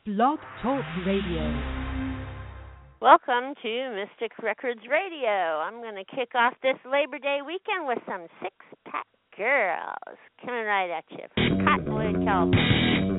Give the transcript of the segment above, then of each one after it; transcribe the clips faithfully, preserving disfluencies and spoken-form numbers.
Blog Talk Radio. Welcome to Mystic Records Radio. I'm going to kick off this Labor Day weekend with some six-pack girls coming right at you from Cottonwood, California.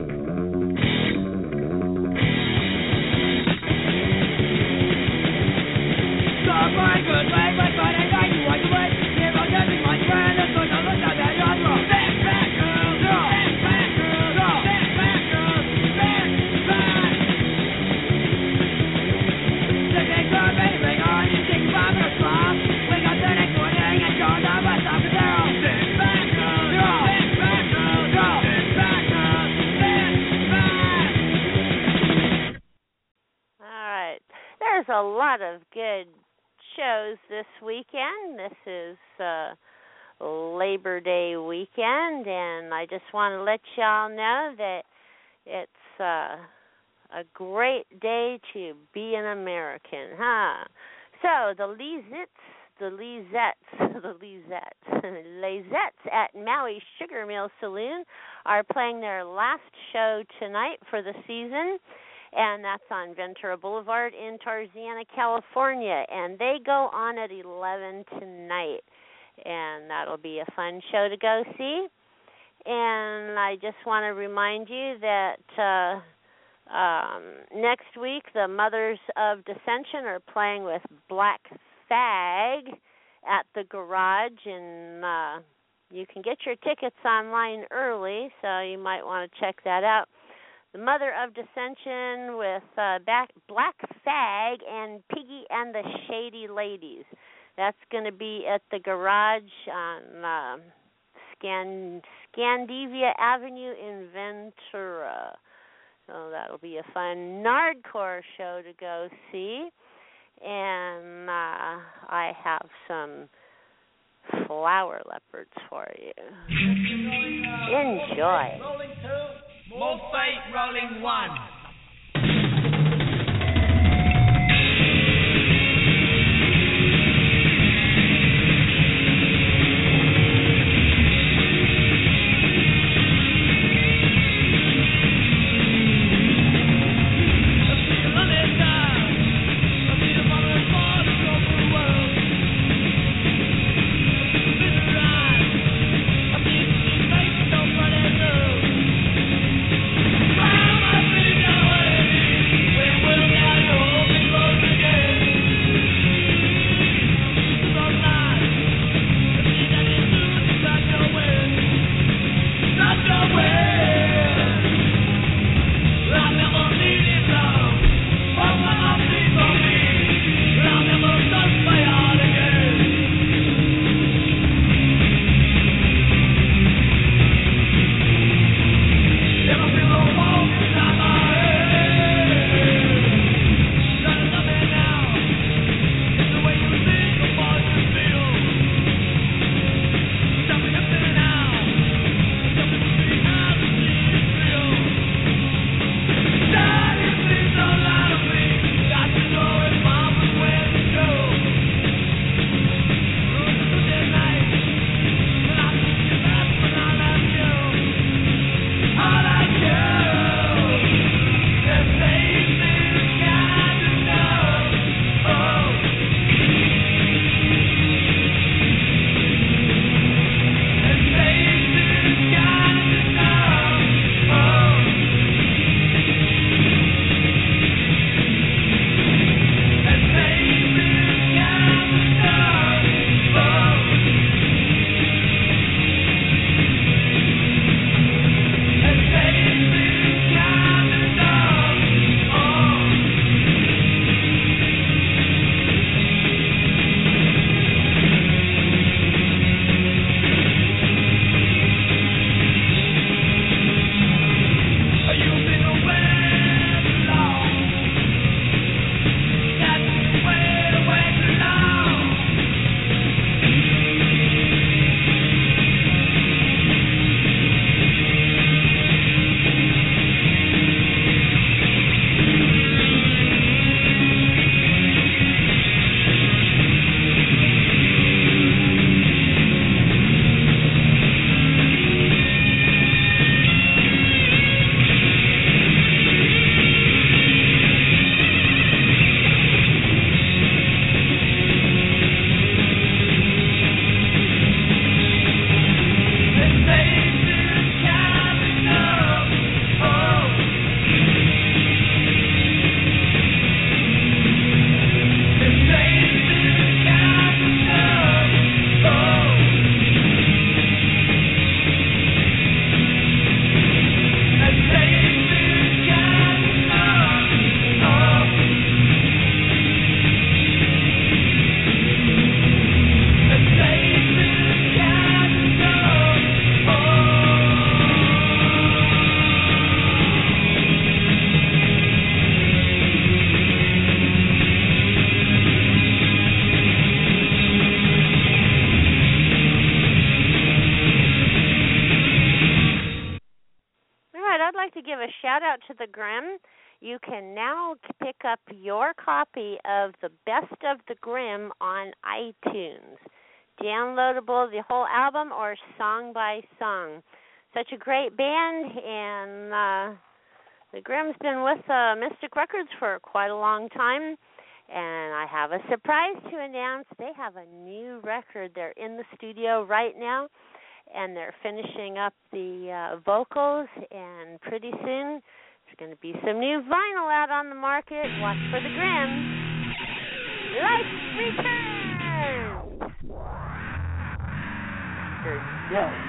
There's a lot of good shows this weekend. This is uh, Labor Day weekend, and I just want to let y'all know that it's uh, a great day to be an American, huh? So the Lizettes, the Lizettes, the Lizettes, Lizettes at Maui Sugar Mill Saloon are playing their last show tonight for the season. And that's on Ventura Boulevard in Tarzana, California. And they go on at eleven tonight. And that'll be a fun show to go see. And I just want to remind you that uh, um, next week the Mothers of Dissension are playing with Black Fag at the Garage. And uh, you can get your tickets online early, so you might want to check that out. The Mother of Dissension with uh, back, Black Fag and Piggy and the Shady Ladies. That's going to be at the Garage on uh, Scan, Scandivia Avenue in Ventura. So that'll be a fun Nardcore show to go see. And uh, I have some flower leopards for you. Enjoy. More fate rolling one. Mama, out to the Grimm. You can now pick up your copy of the Best of the Grimm on iTunes. Downloadable, the whole album or song by song. Such a great band, and uh, the Grimm's been with uh, Mystic Records for quite a long time. And I have a surprise to announce. They have a new record. They're in the studio right now, and they're finishing up the uh, vocals, and pretty soon there's going to be some new vinyl out on the market. Watch for the Grimm. Life returns! Yeah.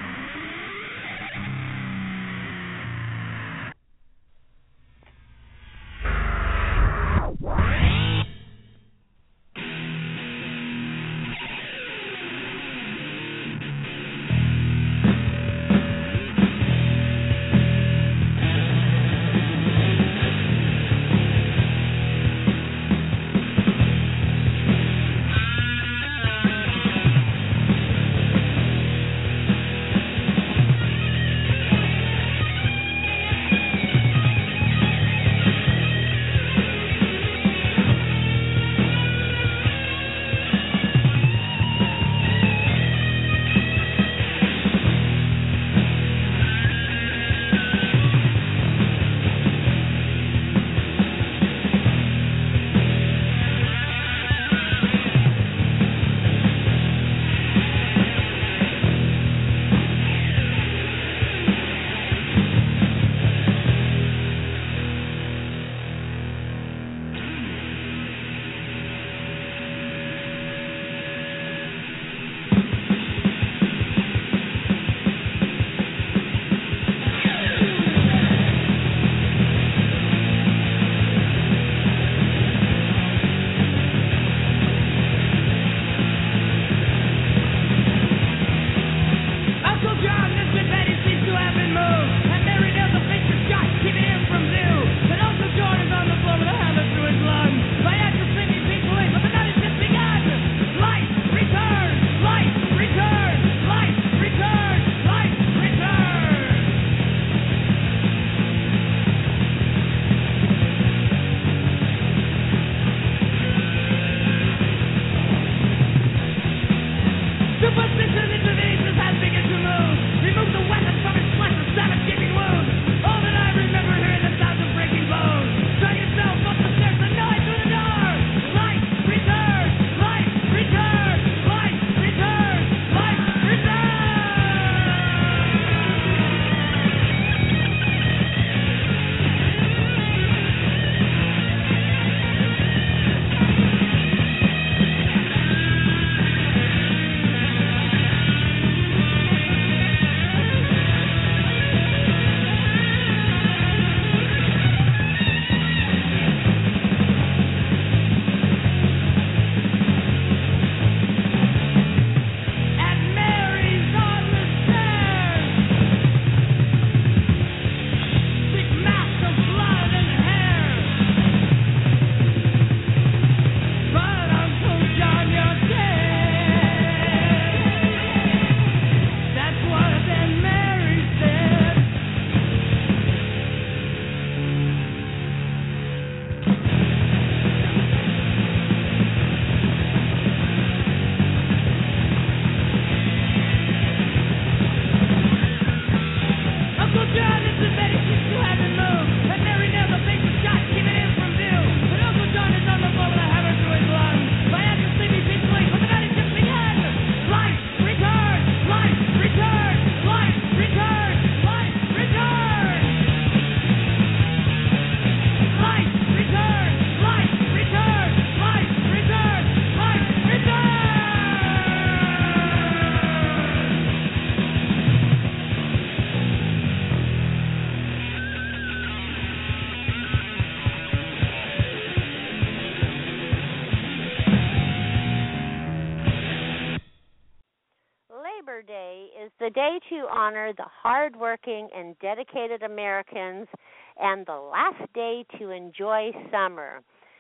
the day to honor the hardworking and dedicated Americans and the last day to enjoy summer.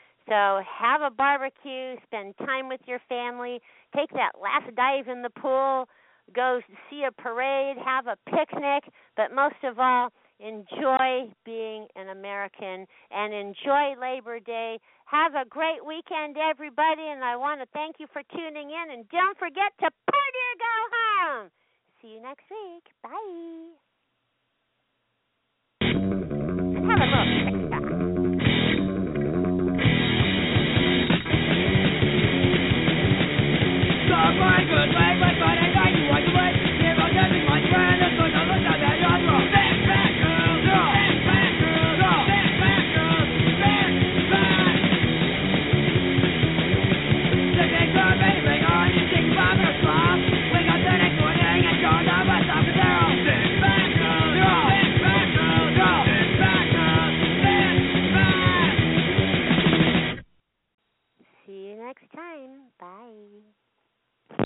So have a barbecue, spend time with your family, take that last dive in the pool, go see a parade, have a picnic, but most of all, enjoy being an American and enjoy Labor Day. Have a great weekend, everybody, and I want to thank you for tuning in. And don't forget to party or go home. See you next week. Bye.